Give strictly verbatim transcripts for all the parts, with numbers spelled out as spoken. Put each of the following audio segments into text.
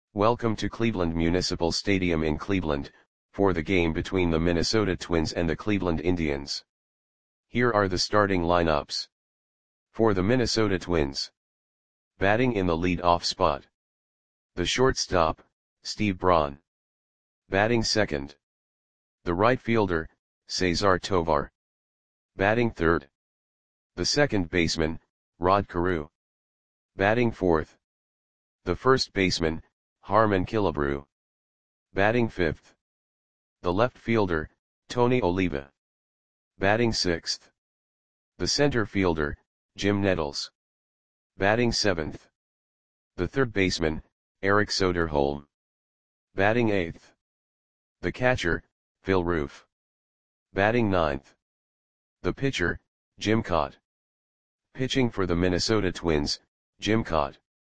Welcome to Cleveland Municipal Stadium in Cleveland, for the game between the Minnesota Twins and the Cleveland Indians. Here are the starting lineups. For the Minnesota Twins. Batting in the lead-off spot. The shortstop, Steve Braun. Batting second. The right fielder, Cesar Tovar. Batting third. The second baseman, Rod Carew. Batting fourth. The first baseman, Harmon Killebrew. Batting fifth. The left fielder, Tony Oliva. Batting sixth. The center fielder, Jim Nettles. Batting seventh. The third baseman, Eric Soderholm. Batting eighth. The catcher, Phil Roof. Batting ninth. The pitcher, Jim Kaat. Pitching for the Minnesota Twins, Jim Kaat.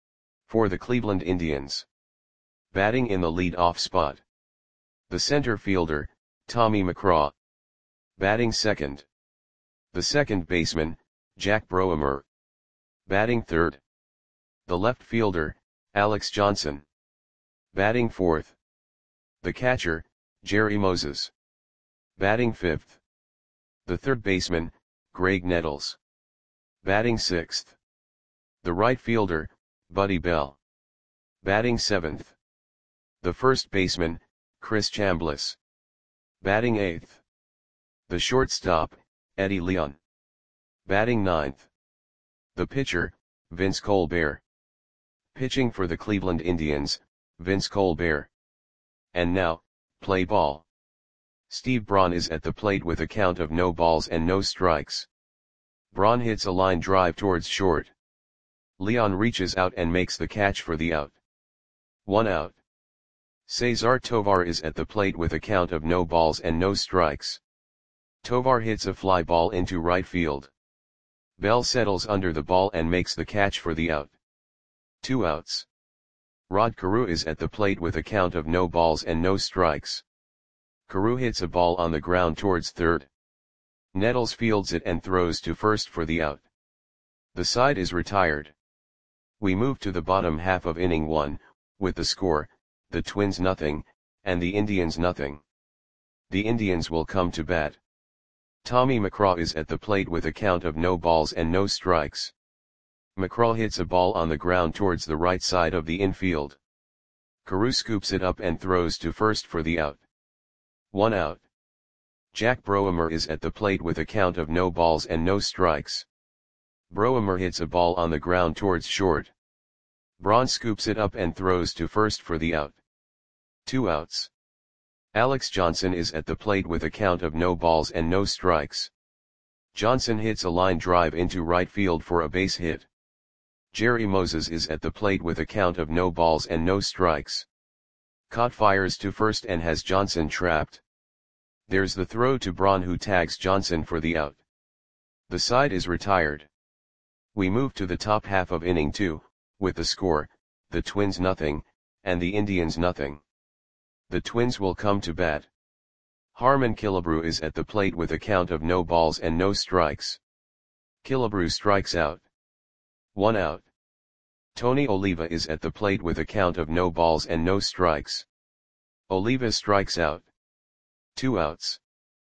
For the Cleveland Indians. Batting in the lead-off spot. The center fielder, Tommy McCraw. Batting second. The second baseman, Jack Broemer. Batting third. The left fielder, Alex Johnson. Batting fourth. The catcher, Jerry Moses. Batting fifth. The third baseman, Greg Nettles. Batting sixth. The right fielder, Buddy Bell. Batting seventh. The first baseman, Chris Chambliss. Batting eighth. The shortstop, Eddie Leon. Batting ninth. The pitcher, Vince Colbert. Pitching for the Cleveland Indians, Vince Colbert. And now, play ball. Steve Braun is at the plate with a count of no balls and no strikes. Braun hits a line drive towards short. Leon reaches out and makes the catch for the out. One out. Cesar Tovar is at the plate with a count of no balls and no strikes. Tovar hits a fly ball into right field. Bell settles under the ball and makes the catch for the out. Two outs. Rod Carew is at the plate with a count of no balls and no strikes. Carew hits a ball on the ground towards third. Nettles fields it and throws to first for the out. The side is retired. We move to the bottom half of inning one, with the score, the Twins nothing, and the Indians nothing. The Indians will come to bat. Tommy McCraw is at the plate with a count of no balls and no strikes. McCraw hits a ball on the ground towards the right side of the infield. Carew scoops it up and throws to first for the out. One out. Jack Broemer is at the plate with a count of no balls and no strikes. Broemer hits a ball on the ground towards short. Braun scoops it up and throws to first for the out. Two outs. Alex Johnson is at the plate with a count of no balls and no strikes. Johnson hits a line drive into right field for a base hit. Jerry Moses is at the plate with a count of no balls and no strikes. Kaat fires to first and has Johnson trapped. There's the throw to Braun, who tags Johnson for the out. The side is retired. We move to the top half of inning two, with the score, the Twins nothing, and the Indians nothing. The Twins will come to bat. Harmon Killebrew is at the plate with a count of no balls and no strikes. Killebrew strikes out. One out. Tony Oliva is at the plate with a count of no balls and no strikes. Oliva strikes out. Two outs.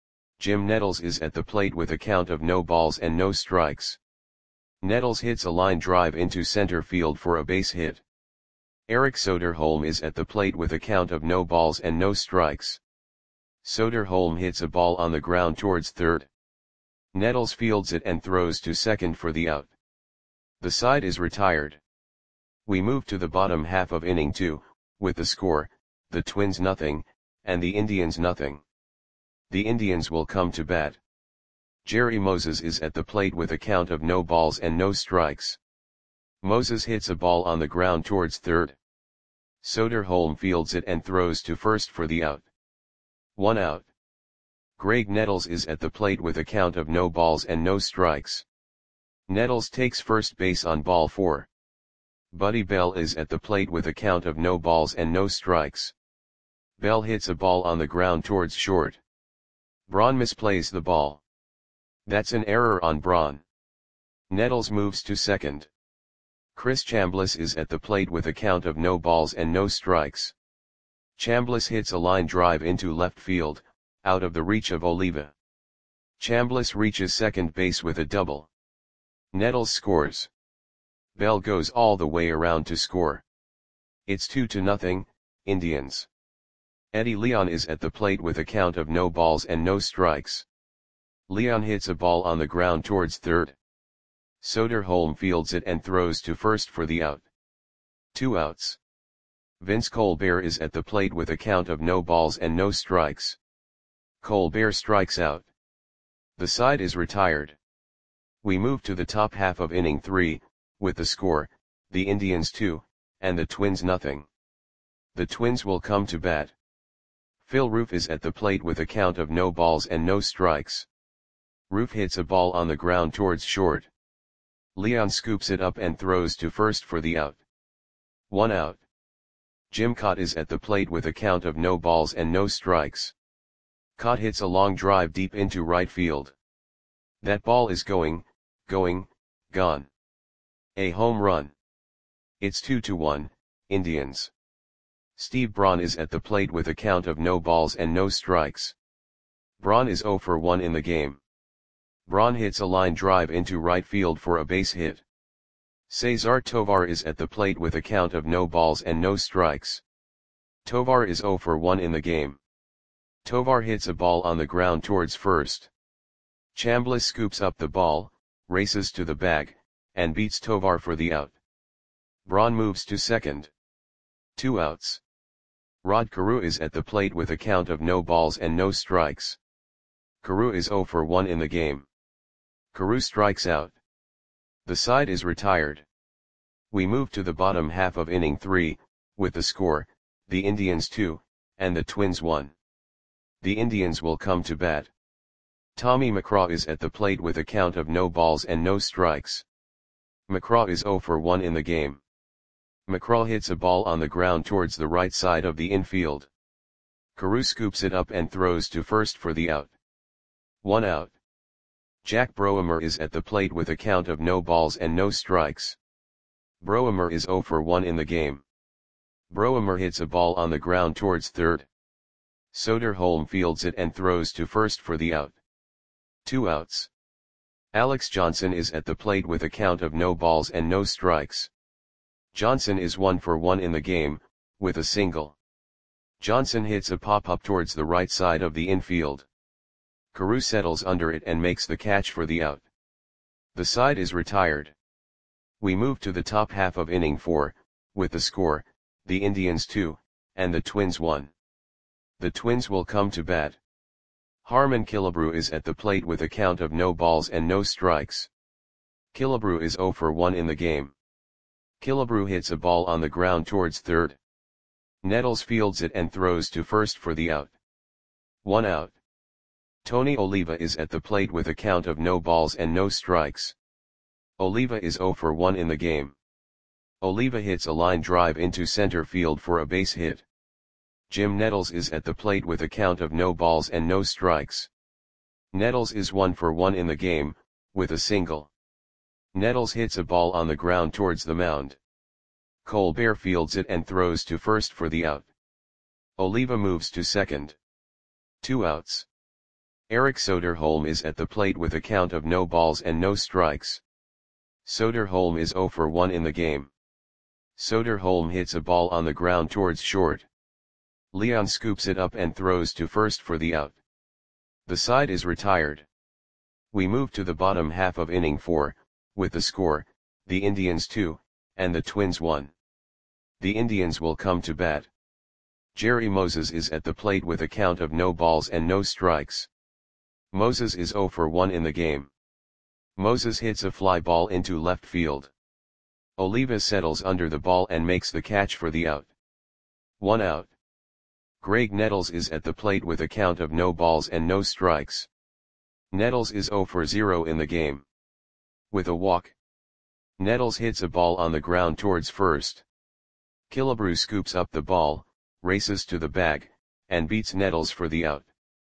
Jim Nettles is at the plate with a count of no balls and no strikes. Nettles hits a line drive into center field for a base hit. Eric Soderholm is at the plate with a count of no balls and no strikes. Soderholm hits a ball on the ground towards third. Nettles fields it and throws to second for the out. The side is retired. We move to the bottom half of inning two, with the score, the Twins nothing, and the Indians nothing. The Indians will come to bat. Jerry Moses is at the plate with a count of no balls and no strikes. Moses hits a ball on the ground towards third. Soderholm fields it and throws to first for the out. One out. Greg Nettles is at the plate with a count of no balls and no strikes. Nettles takes first base on ball four. Buddy Bell is at the plate with a count of no balls and no strikes. Bell hits a ball on the ground towards short. Braun misplays the ball. That's an error on Braun. Nettles moves to second. Chris Chambliss is at the plate with a count of no balls and no strikes. Chambliss hits a line drive into left field, out of the reach of Oliva. Chambliss reaches second base with a double. Nettles scores. Bell goes all the way around to score. It's two to nothing, Indians. Eddie Leon is at the plate with a count of no balls and no strikes. Leon hits a ball on the ground towards third. Soderholm fields it and throws to first for the out. Two outs. Vince Colbert is at the plate with a count of no balls and no strikes. Colbert strikes out. The side is retired. We move to the top half of inning three, with the score, the Indians two, and the Twins nothing. The Twins will come to bat. Phil Roof is at the plate with a count of no balls and no strikes. Roof hits a ball on the ground towards short. Leon scoops it up and throws to first for the out. One out. Jim Kaat is at the plate with a count of no balls and no strikes. Kaat hits a long drive deep into right field. That ball is going, going, gone. A home run. It's two to one, Indians. Steve Braun is at the plate with a count of no balls and no strikes. Braun is zero for one in the game. Braun hits a line drive into right field for a base hit. Cesar Tovar is at the plate with a count of no balls and no strikes. Tovar is zero for one in the game. Tovar hits a ball on the ground towards first. Chambliss scoops up the ball, races to the bag, and beats Tovar for the out. Braun moves to second. Two outs. Rod Carew is at the plate with a count of no balls and no strikes. Carew is zero for one in the game. Carew strikes out. The side is retired. We move to the bottom half of inning three, with the score, the Indians two, and the Twins one. The Indians will come to bat. Tommy McCraw is at the plate with a count of no balls and no strikes. McCraw is zero for one in the game. McCraw hits a ball on the ground towards the right side of the infield. Carew scoops it up and throws to first for the out. One out. Jack Broemer is at the plate with a count of no balls and no strikes. Broemer is zero for one in the game. Broemer hits a ball on the ground towards third. Soderholm fields it and throws to first for the out. Two outs. Alex Johnson is at the plate with a count of no balls and no strikes. Johnson is one for one in the game, with a single. Johnson hits a pop-up towards the right side of the infield. Carew settles under it and makes the catch for the out. The side is retired. We move to the top half of inning four, with the score, the Indians two, and the Twins one. The Twins will come to bat. Harmon Killebrew is at the plate with a count of no balls and no strikes. Killebrew is zero for one in the game. Killebrew hits a ball on the ground towards third. Nettles fields it and throws to first for the out. One out. Tony Oliva is at the plate with a count of no balls and no strikes. Oliva is zero for one in the game. Oliva hits a line drive into center field for a base hit. Jim Nettles is at the plate with a count of no balls and no strikes. Nettles is one for one in the game, with a single. Nettles hits a ball on the ground towards the mound. Colbert fields it and throws to first for the out. Oliva moves to second. Two outs. Eric Soderholm is at the plate with a count of no balls and no strikes. Soderholm is zero for one in the game. Soderholm hits a ball on the ground towards short. Leon scoops it up and throws to first for the out. The side is retired. We move to the bottom half of inning four, with the score, the Indians two, and the Twins one. The Indians will come to bat. Jerry Moses is at the plate with a count of no balls and no strikes. Moses is zero for one in the game. Moses hits a fly ball into left field. Oliva settles under the ball and makes the catch for the out. One out. Greg Nettles is at the plate with a count of no balls and no strikes. Nettles is zero for zero in the game. With a walk. Nettles hits a ball on the ground towards first. Killebrew scoops up the ball, races to the bag, and beats Nettles for the out.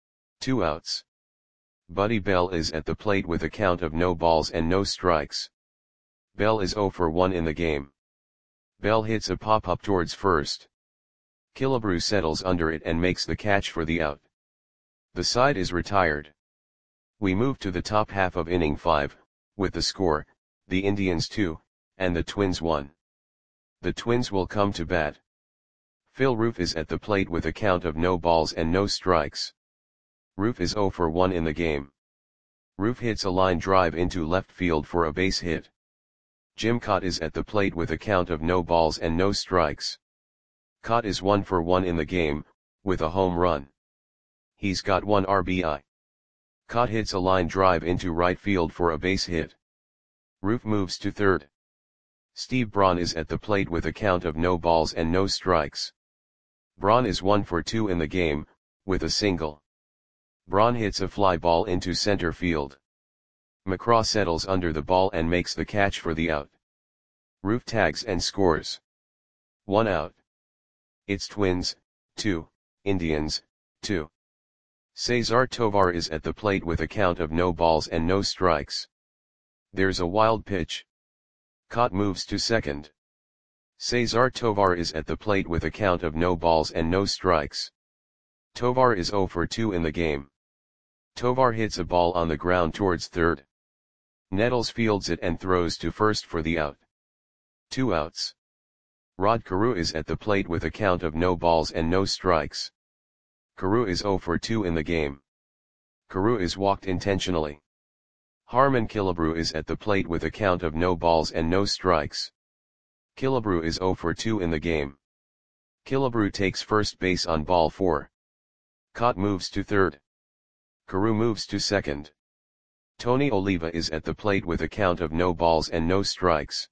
Two outs. Buddy Bell is at the plate with a count of no balls and no strikes. Bell is zero for one in the game. Bell hits a pop-up towards first. Killebrew settles under it and makes the catch for the out. The side is retired. We move to the top half of inning five, with the score, the Indians two, and the Twins one. The Twins will come to bat. Phil Roof is at the plate with a count of no balls and no strikes. Roof is zero for one in the game. Roof hits a line drive into left field for a base hit. Jim Kaat is at the plate with a count of no balls and no strikes. Kaat is one for one in the game, with a home run. He's got one R B I. Kaat hits a line drive into right field for a base hit. Roof moves to third. Steve Braun is at the plate with a count of no balls and no strikes. Braun is one for two in the game, with a single. Braun hits a fly ball into center field. McCraw settles under the ball and makes the catch for the out. Roof tags and scores. One out. It's Twins, two, Indians, two. Cesar Tovar is at the plate with a count of no balls and no strikes. There's a wild pitch. Kaat moves to second. Cesar Tovar is at the plate with a count of no balls and no strikes. Tovar is zero for two in the game. Tovar hits a ball on the ground towards third. Nettles fields it and throws to first for the out. Two outs. Rod Carew is at the plate with a count of no balls and no strikes. Carew is zero for two in the game. Carew is walked intentionally. Harmon Killebrew is at the plate with a count of no balls and no strikes. Killebrew is zero for two in the game. Killebrew takes first base on ball four. Kaat moves to third. Carew moves to second. Tony Oliva is at the plate with a count of no balls and no strikes.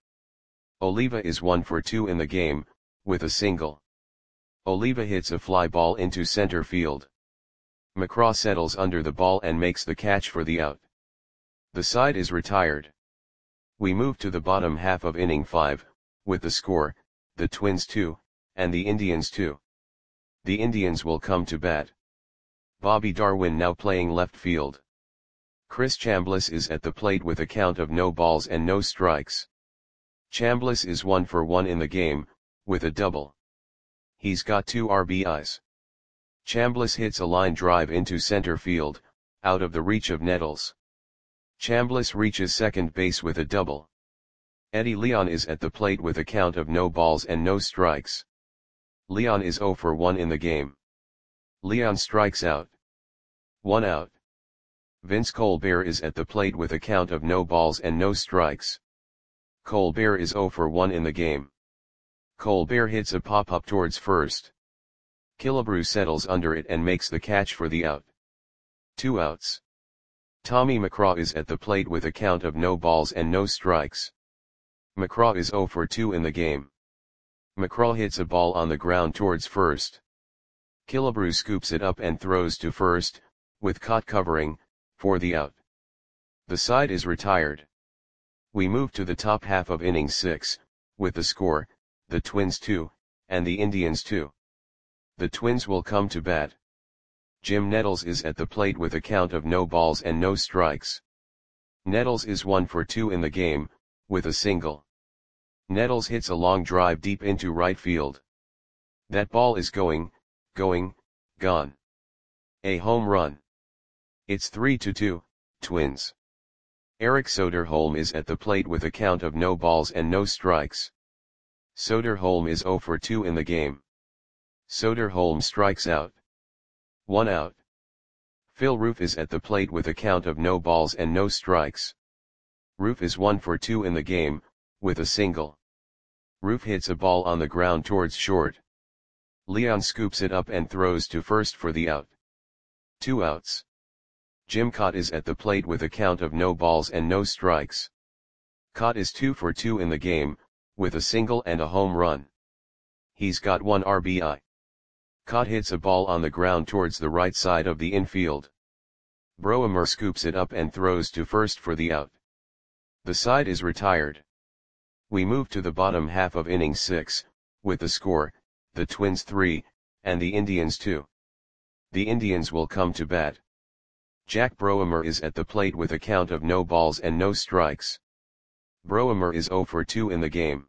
Oliva is one for two in the game, with a single. Oliva hits a fly ball into center field. McCraw settles under the ball and makes the catch for the out. The side is retired. We move to the bottom half of inning five, with the score, the Twins two, and the Indians two. The Indians will come to bat. Bobby Darwin now playing left field. Chris Chambliss is at the plate with a count of no balls and no strikes. Chambliss is one for one in the game, with a double. He's got two R B Is. Chambliss hits a line drive into center field, out of the reach of Nettles. Chambliss reaches second base with a double. Eddie Leon is at the plate with a count of no balls and no strikes. Leon is zero for one in the game. Leon strikes out. One out. Vince Colbert is at the plate with a count of no balls and no strikes. Colbert is zero for one in the game. Colbert hits a pop-up towards first. Killebrew settles under it and makes the catch for the out. Two outs. Tommy McCraw is at the plate with a count of no balls and no strikes. McCraw is zero for two in the game. McCraw hits a ball on the ground towards first. Killebrew scoops it up and throws to first, with Kaat covering, for the out. The side is retired. We move to the top half of inning six, with the score, the Twins two, and the Indians two. The Twins will come to bat. Jim Nettles is at the plate with a count of no balls and no strikes. Nettles is one for two in the game, with a single. Nettles hits a long drive deep into right field. That ball is going, going, gone. A home run. It's three to two, Twins. Eric Soderholm is at the plate with a count of no balls and no strikes. Soderholm is zero for two in the game. Soderholm strikes out. One out. Phil Roof is at the plate with a count of no balls and no strikes. Roof is one for two in the game, with a single. Roof hits a ball on the ground towards short. Leon scoops it up and throws to first for the out. Two outs. Jim Kaat is at the plate with a count of no balls and no strikes. Kaat is two for two in the game, with a single and a home run. He's got one R B I. Kaat hits a ball on the ground towards the right side of the infield. Broemer scoops it up and throws to first for the out. The side is retired. We move to the bottom half of inning six, with the score, the Twins three, and the Indians two. The Indians will come to bat. Jack Broemer is at the plate with a count of no balls and no strikes. Broemer is zero for two in the game.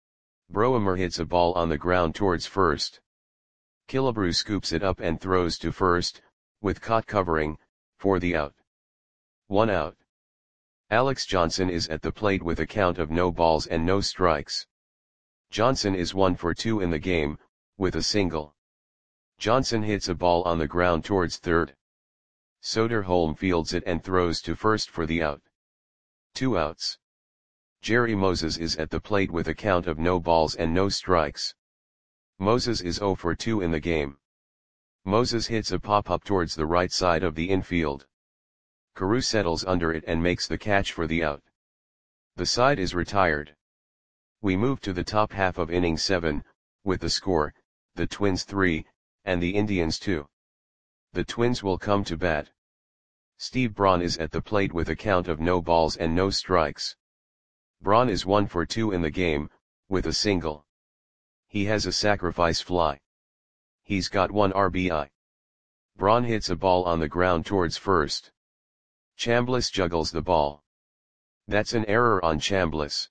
Broemer hits a ball on the ground towards first. Killebrew scoops it up and throws to first, with Cott covering, for the out. One out. Alex Johnson is at the plate with a count of no balls and no strikes. Johnson is one for two in the game, with a single. Johnson hits a ball on the ground towards third. Soderholm fields it and throws to first for the out. Two outs. Jerry Moses is at the plate with a count of no balls and no strikes. Moses is zero for two in the game. Moses hits a pop-up towards the right side of the infield. Carew settles under it and makes the catch for the out. The side is retired. We move to the top half of inning seven, with the score, the Twins three, and the Indians two. The Twins will come to bat. Steve Braun is at the plate with a count of no balls and no strikes. Braun is one for two in the game, with a single. He has a sacrifice fly. He's got one R B I. Braun hits a ball on the ground towards first. Chambliss juggles the ball. That's an error on Chambliss.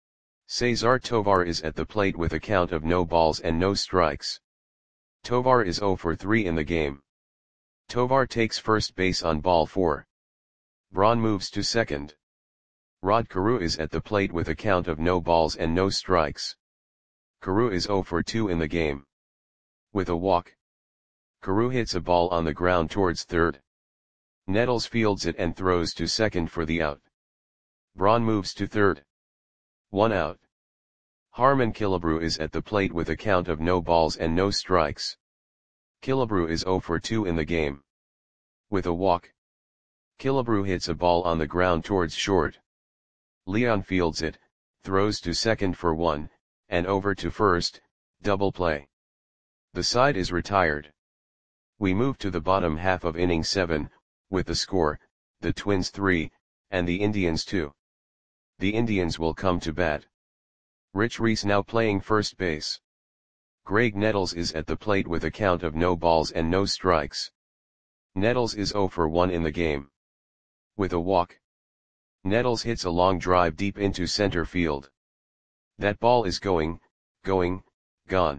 Cesar Tovar is at the plate with a count of no balls and no strikes. Tovar is zero for three in the game. Tovar takes first base on ball four. Braun moves to second. Rod Carew is at the plate with a count of no balls and no strikes. Carew is zero for two in the game. With a walk. Carew hits a ball on the ground towards third. Nettles fields it and throws to second for the out. Braun moves to third. One out. Harmon Killebrew is at the plate with a count of no balls and no strikes. Killebrew is zero for two in the game. With a walk. Killebrew hits a ball on the ground towards short. Leon fields it, throws to second for one, and over to first, double play. The side is retired. We move to the bottom half of inning seven, with the score, the Twins three, and the Indians two. The Indians will come to bat. Rich Reese now playing first base. Greg Nettles is at the plate with a count of no balls and no strikes. Nettles is zero for one in the game. With a walk. Nettles hits a long drive deep into center field. That ball is going, going, gone.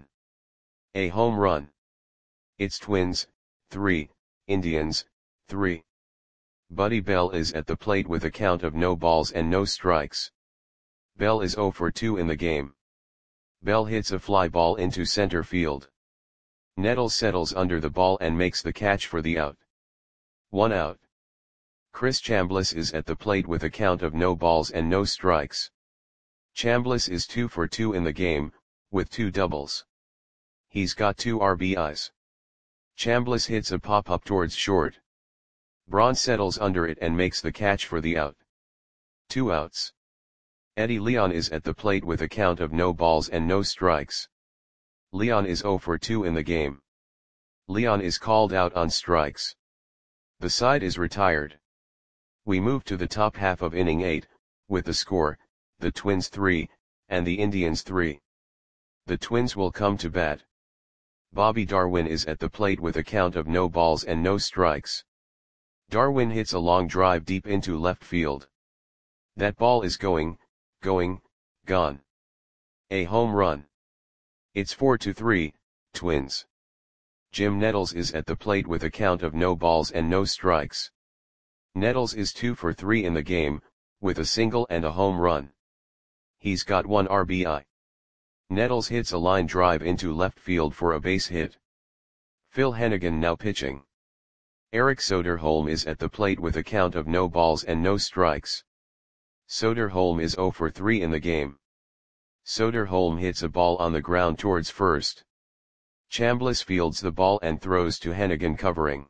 A home run. It's Twins, three, Indians, three. Buddy Bell is at the plate with a count of no balls and no strikes. Bell is zero for two in the game. Bell hits a fly ball into center field. Nettles settles under the ball and makes the catch for the out. One out. Chris Chambliss is at the plate with a count of no balls and no strikes. Chambliss is two for two in the game, with two doubles. He's got two R B Is. Chambliss hits a pop-up towards short. Braun settles under it and makes the catch for the out. Two outs. Eddie Leon is at the plate with a count of no balls and no strikes. Leon is zero for two in the game. Leon is called out on strikes. The side is retired. We move to the top half of inning eight, with the score, the Twins three, and the Indians three. The Twins will come to bat. Bobby Darwin is at the plate with a count of no balls and no strikes. Darwin hits a long drive deep into left field. That ball is going, going, gone. A home run. It's four to three, Twins. Jim Nettles is at the plate with a count of no balls and no strikes. Nettles is two for three in the game, with a single and a home run. He's got one R B I. Nettles hits a line drive into left field for a base hit. Phil Hennigan now pitching. Eric Soderholm is at the plate with a count of no balls and no strikes. Soderholm is zero for three in the game. Soderholm hits a ball on the ground towards first. Chambliss fields the ball and throws to Hennigan covering.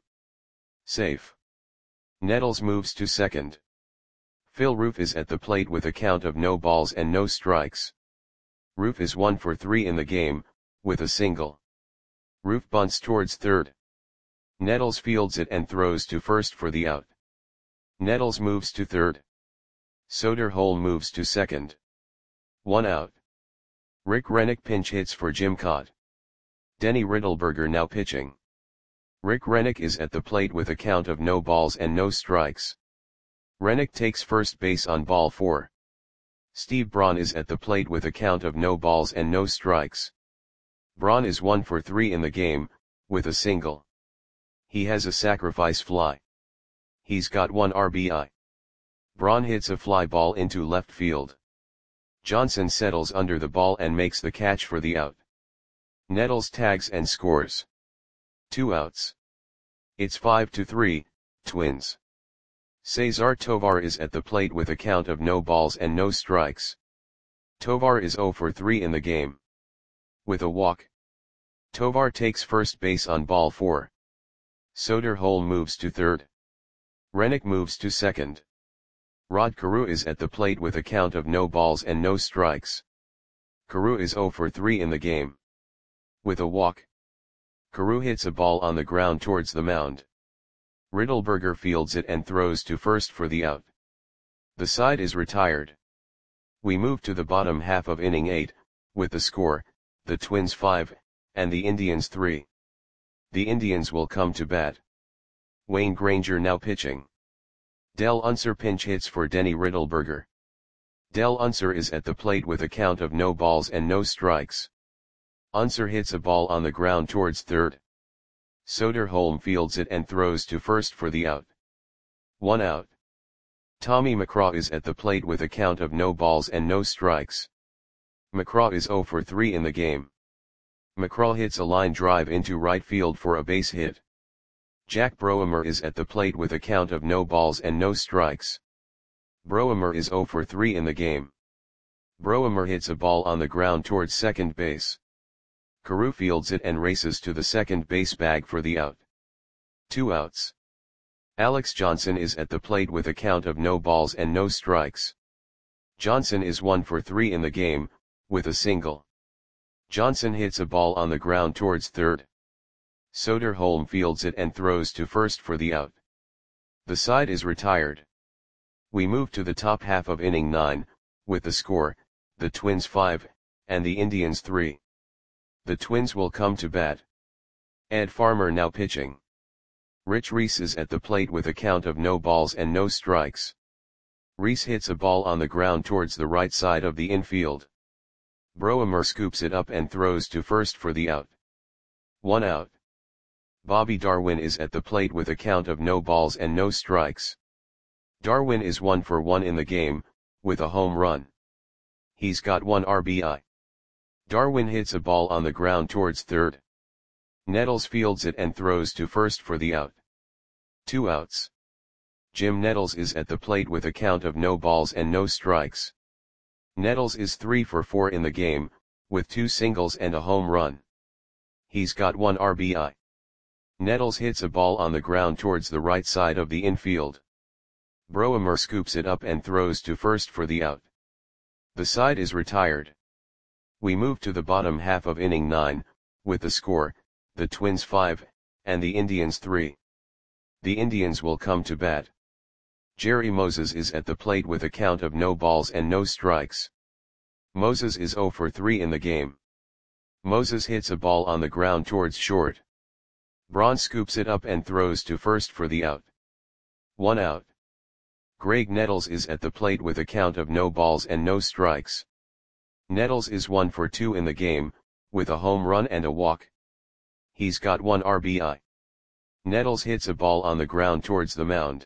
Safe. Nettles moves to second. Phil Roof is at the plate with a count of no balls and no strikes. Roof is one for three in the game, with a single. Roof bunts towards third. Nettles fields it and throws to first for the out. Nettles moves to third. Soderholm moves to second. One out. Rick Rennick pinch hits for Jim Cott. Denny Riddleberger now pitching. Rick Rennick is at the plate with a count of no balls and no strikes. Rennick takes first base on ball four. Steve Braun is at the plate with a count of no balls and no strikes. Braun is one for three in the game, with a single. He has a sacrifice fly. He's got one R B I. Braun hits a fly ball into left field. Johnson settles under the ball and makes the catch for the out. Nettles tags and scores. Two outs. It's five to three, Twins. Cesar Tovar is at the plate with a count of no balls and no strikes. Tovar is zero for three in the game. With a walk. Tovar takes first base on ball four. Soderholm moves to third. Rennick moves to second. Rod Carew is at the plate with a count of no balls and no strikes. Carew is zero for three in the game. With a walk. Carew hits a ball on the ground towards the mound. Riddleberger fields it and throws to first for the out. The side is retired. We move to the bottom half of inning eight, with the score, the Twins five, and the Indians three. The Indians will come to bat. Wayne Granger now pitching. Del Unser pinch hits for Denny Riddleberger. Del Unser is at the plate with a count of no balls and no strikes. Unser hits a ball on the ground towards third. Soderholm fields it and throws to first for the out. One out. Tommy McCraw is at the plate with a count of no balls and no strikes. McCraw is zero for three in the game. McCraw hits a line drive into right field for a base hit. Jack Broemer is at the plate with a count of no balls and no strikes. Broemer is zero for three in the game. Broemer hits a ball on the ground towards second base. Carew fields it and races to the second base bag for the out. Two outs. Alex Johnson is at the plate with a count of no balls and no strikes. Johnson is one for three in the game, with a single. Johnson hits a ball on the ground towards third. Soderholm fields it and throws to first for the out. The side is retired. We move to the top half of inning nine, with the score, the Twins five, and the Indians three. The Twins will come to bat. Ed Farmer now pitching. Rich Reese is at the plate with a count of no balls and no strikes. Reese hits a ball on the ground towards the right side of the infield. Broemer scoops it up and throws to first for the out. One out. Bobby Darwin is at the plate with a count of no balls and no strikes. Darwin is one for one in the game, with a home run. He's got one R B I. Darwin hits a ball on the ground towards third. Nettles fields it and throws to first for the out. Two outs. Jim Nettles is at the plate with a count of no balls and no strikes. Nettles is three for four in the game, with two singles and a home run. He's got one R B I. Nettles hits a ball on the ground towards the right side of the infield. Broemer scoops it up and throws to first for the out. The side is retired. We move to the bottom half of inning nine, with the score, the Twins five, and the Indians three. The Indians will come to bat. Jerry Moses is at the plate with a count of no balls and no strikes. Moses is zero for three in the game. Moses hits a ball on the ground towards short. Braun scoops it up and throws to first for the out. One out. Greg Nettles is at the plate with a count of no balls and no strikes. Nettles is one for two in the game, with a home run and a walk. He's got one R B I. Nettles hits a ball on the ground towards the mound.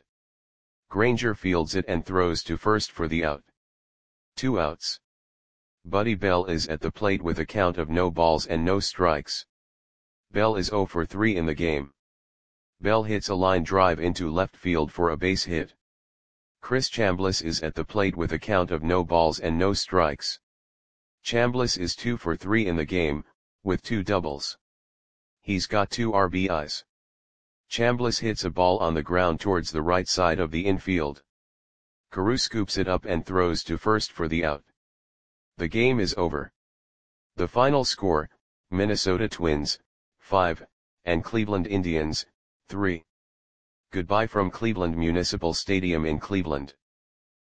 Granger fields it and throws to first for the out. Two outs. Buddy Bell is at the plate with a count of no balls and no strikes. Bell is zero for three in the game. Bell hits a line drive into left field for a base hit. Chris Chambliss is at the plate with a count of no balls and no strikes. Chambliss is two for three in the game, with two doubles. He's got two R B Is. Chambliss hits a ball on the ground towards the right side of the infield. Carew scoops it up and throws to first for the out. The game is over. The final score, Minnesota Twins, five, and Cleveland Indians, three. Goodbye from Cleveland Municipal Stadium in Cleveland.